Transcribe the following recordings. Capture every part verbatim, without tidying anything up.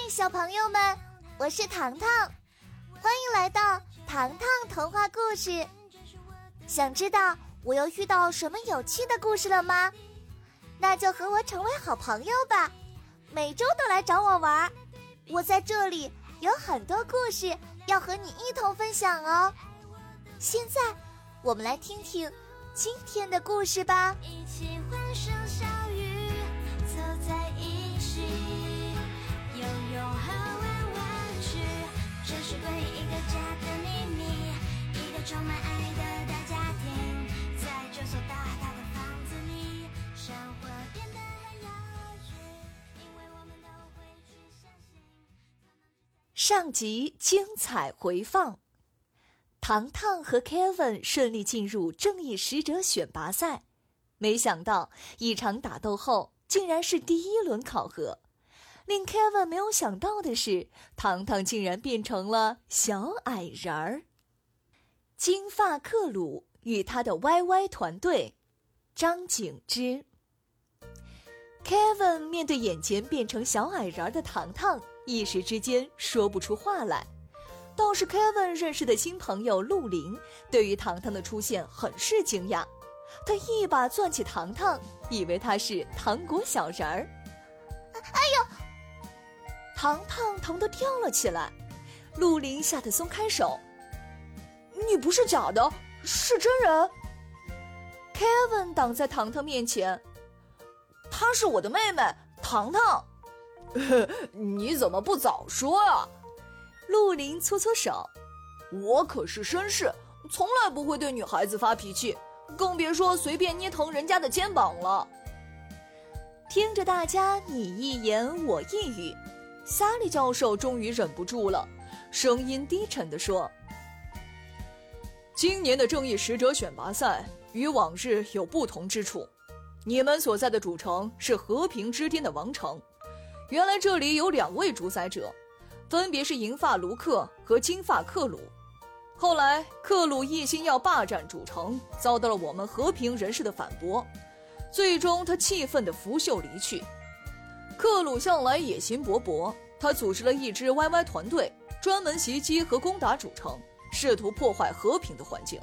小朋友们，我是糖糖，欢迎来到糖糖童话故事。想知道我又遇到什么有趣的故事了吗？那就和我成为好朋友吧，每周都来找我玩。我在这里有很多故事要和你一同分享哦。现在我们来听听今天的故事吧。 一起欢声笑语，走在一起，游泳和玩玩具，这是对一个家的秘密，一个充满爱的大家庭，在这所大大的房子里，生活变得很有趣，因为我们都会去相信。 上集精彩回放，糖糖和 Kevin 顺利进入正义使者选拔赛，没想到一场打斗后竟然是第一轮考核。令 Kevin 没有想到的是，糖糖竟然变成了小矮人儿。金发克鲁与他的 Y Y 团队，张景之。Kevin 面对眼前变成小矮人的糖糖，一时之间说不出话来。倒是 Kevin 认识的新朋友陆林，对于糖糖的出现很是惊讶，他一把攥起糖糖，以为他是糖果小人儿。 哎呦！ 糖糖疼得跳了起来，陆林吓得松开手。你不是假的，是真人。Kevin 挡在糖糖面前，她是我的妹妹糖糖。 你怎么不早说啊？ 陆林搓搓手， 我可是绅士，从来不会对女孩子发脾气，更别说随便捏疼人家的肩膀了。 听着大家你一言我一语，萨利教授终于忍不住了，声音低沉地说： 今年的正义使者选拔赛与往日有不同之处，你们所在的主城是和平之巅的王城，原来这里有两位主宰者，分别是银发卢克和金发克鲁。后来克鲁一心要霸占主城，遭到了我们和平人士的反驳，最终他气愤地拂袖离去。克鲁向来野心勃勃，他组织了一支 Y Y 团队，专门袭击和攻打主城，试图破坏和平的环境。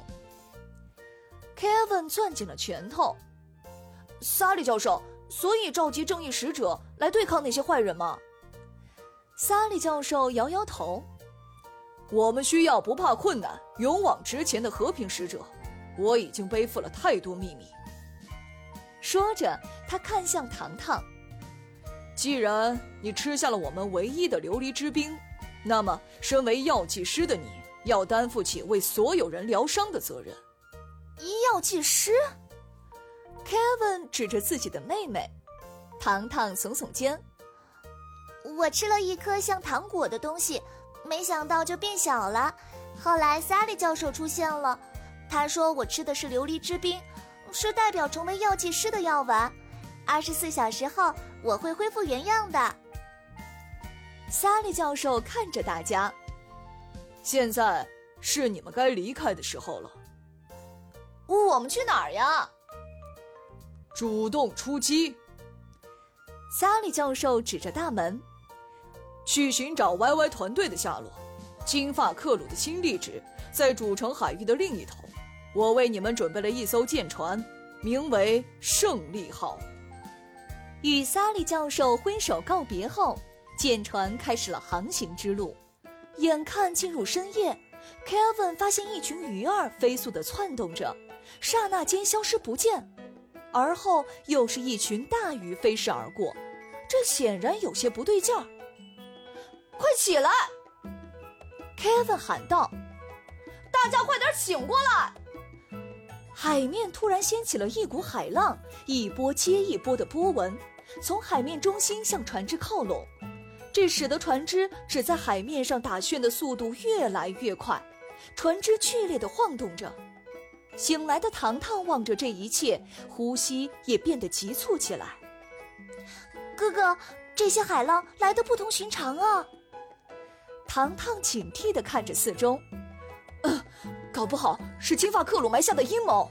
Kevin 攥紧了拳头。 萨利教授，所以召集正义使者来对抗那些坏人吗？ 萨利教授摇摇头。 我们需要不怕困难、勇往直前的和平使者，我已经背负了太多秘密。 说着他看向糖糖， 既然你吃下了我们唯一的琉璃之冰，那么身为药剂师的你要担负起为所有人疗伤的责任。 药剂师？ Kevin 指着自己的妹妹。糖糖耸耸肩， 我吃了一颗像糖果的东西，没想到就变小了。后来萨利教授出现了，他说我吃的是琉璃之冰，是代表成为药剂师的药丸，二十四小时后我会恢复原样的。 萨利教授看着大家， 现在是你们该离开的时候了。 我们去哪儿呀？ 主动出击。 萨利教授指着大门， 去寻找 Y Y 团队的下落。金发克鲁的新地址在主城海域的另一头，我为你们准备了一艘舰船，名为胜利号。 与萨利教授挥手告别后，舰船开始了航行之路。眼看进入深夜， Kevin 发现一群鱼儿飞速地窜动着，刹那间消失不见，而后又是一群大鱼飞逝而过，这显然有些不对劲儿。 快起来！ Kevin 喊道， 大家快点醒过来！ 海面突然掀起了一股海浪，一波接一波的波纹从海面中心向船只靠拢，这使得船只只在海面上打旋的速度越来越快，船只剧烈地晃动着。醒来的糖糖望着这一切，呼吸也变得急促起来。 哥哥，这些海浪来得不同寻常啊！ 糖糖警惕地看着四周， 呃，搞不好是金发克鲁埋下的阴谋。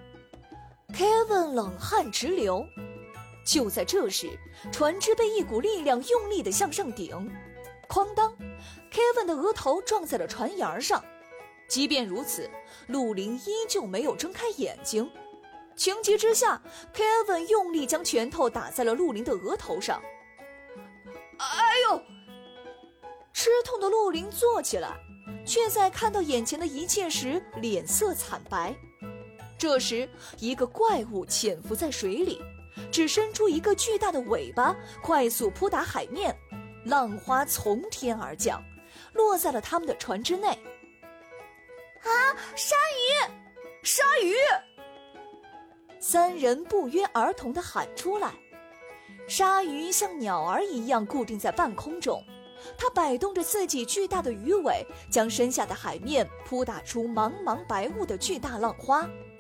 Kevin 冷汗直流。就在这时，船只被一股力量用力地向上顶， 哐当 ，Kevin 的额头撞在了船沿上。即便如此，陆林依旧没有睁开眼睛。情急之下 ，Kevin 用力将拳头打在了陆林的额头上。哎呦！吃痛的陆林坐起来，却在看到眼前的一切时脸色惨白。这时，一个怪物潜伏在水里，只伸出一个巨大的尾巴，快速扑打海面，浪花从天而降，落在了他们的船只内。 啊！鲨鱼！ 鲨鱼！三人不约而同地喊出来。鲨鱼像鸟儿一样固定在半空中，它摆动着自己巨大的鱼尾，将身下的海面扑打出茫茫白雾的巨大浪花。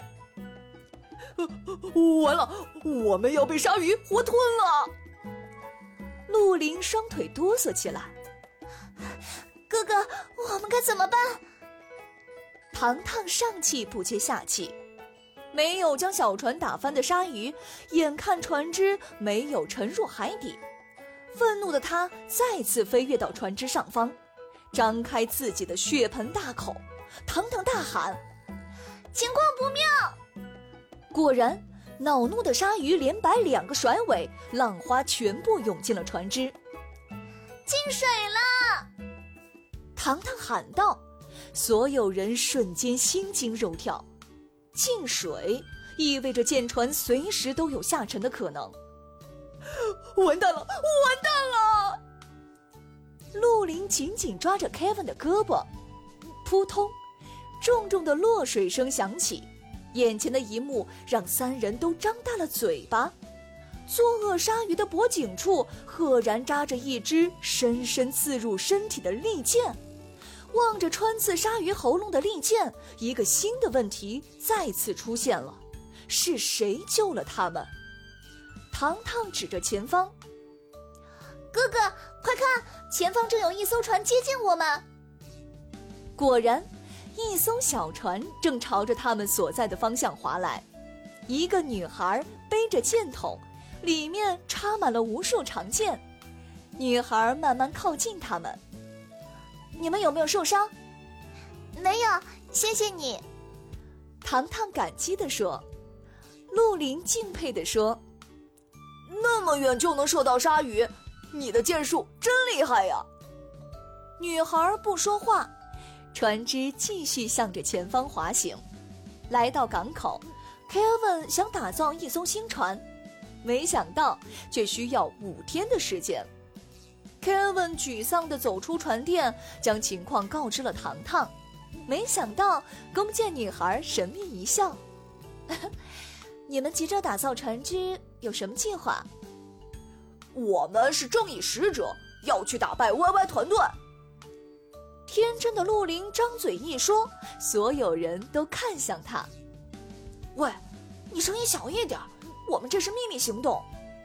完了，我们要被鲨鱼活吞了！ 陆林双腿哆嗦起来。 哥哥，我们该怎么办？ 糖糖上气不接下气。没有将小船打翻的鲨鱼，眼看船只没有沉入海底，愤怒的他再次飞跃到船只上方，张开自己的血盆大口。糖糖大喊：“ 情况不妙！” 果然，恼怒的鲨鱼连摆两个甩尾，浪花全部涌进了船只。 进水了！ 糖糖喊道，所有人瞬间心惊肉跳。进水意味着舰船随时都有下沉的可能。 完蛋了，完蛋了！ 陆林紧紧抓着 Kevin 的胳膊，扑通，重重的落水声响起。眼前的一幕让三人都张大了嘴巴。作恶鲨鱼的脖颈处赫然扎着一支深深刺入身体的利剑。望着穿刺鲨鱼喉咙的利剑，一个新的问题再次出现了：是谁救了他们？糖糖指着前方：“ 哥哥，快看，前方正有一艘船接近我们。” 果然，一艘小船正朝着他们所在的方向划来。一个女孩背着剑筒，里面插满了无数长剑。女孩慢慢靠近他们。你们有没有受伤？ 没有，谢谢你。 糖糖感激地说。陆林敬佩地说：“ 那么远就能射到鲨鱼，你的剑术真厉害呀！” 女孩不说话，船只继续向着前方滑行。来到港口 ，Kevin 想打造一艘新船，没想到却需要五天的时间。Kevin 沮丧地走出船店，将情况告知了糖糖。没想到弓箭女孩神秘一笑：“你们急着打造船只，有什么计划？”“ 我们是正义使者，要去打败 Y Y 团队。” 天真的陆林张嘴一说，所有人都看向他。“ 喂，你声音小一点，我们这是秘密行动。”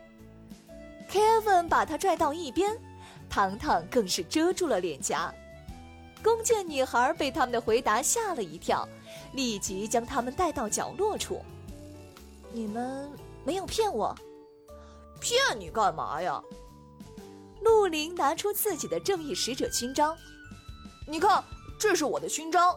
Kevin 把他拽到一边，糖糖更是遮住了脸颊。弓箭女孩被他们的回答吓了一跳，立即将他们带到角落处。“你们没有骗我？”“ 骗你干嘛呀？” 陆林拿出自己的正义使者勋章。 “你看，这是我的勋章。”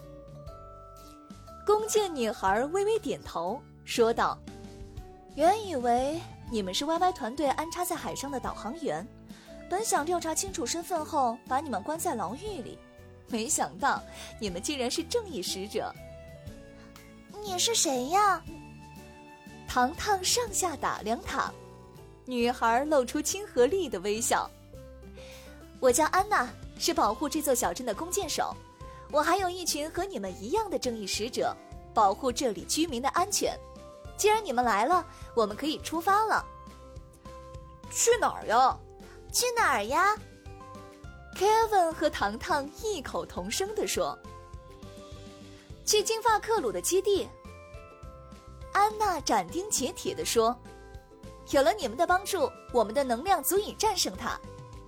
弓箭女孩微微点头，说道：“原以为你们是 Y Y 团队安插在海上的导航员，本想调查清楚身份后把你们关在牢狱里，没想到你们竟然是正义使者。”“ 你是谁呀？” 糖糖上下打量他，女孩露出亲和力的微笑。“我叫安娜，是保护这座小镇的弓箭手。我还有一群和你们一样的正义使者，保护这里居民的安全。既然你们来了，我们可以出发了。”“ 去哪儿呀？”“ 去哪儿呀？” Kevin 和糖糖异口同声地说：“去金发克鲁的基地。”安娜斩钉截铁地说：“有了你们的帮助，我们的能量足以战胜它。”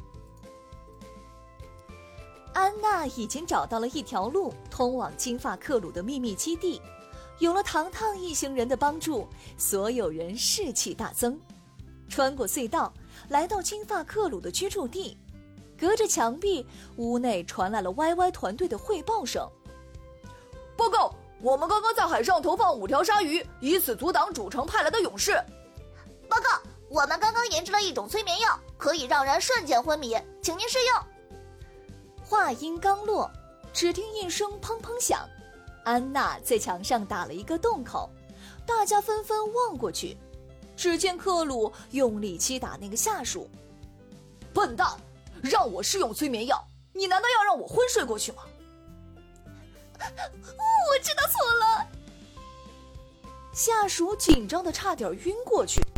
安娜已经找到了一条路通往金发克鲁的秘密基地，有了糖糖一行人的帮助，所有人士气大增。穿过隧道，来到金发克鲁的居住地。 隔着墙壁，屋内传来了 Y Y 团队的汇报声。 报告，我们刚刚在海上投放五条鲨鱼，以此阻挡主城派来的勇士。 报告，我们刚刚研制了一种催眠药，可以让人瞬间昏迷，请您试用。 话音刚落，只听一声砰砰响，安娜在墙上打了一个洞口，大家纷纷望过去，只见克鲁用力击打那个下属。 笨蛋，让我试用催眠药，你难道要让我昏睡过去吗？ 我知道错了。 下属紧张的差点晕过去。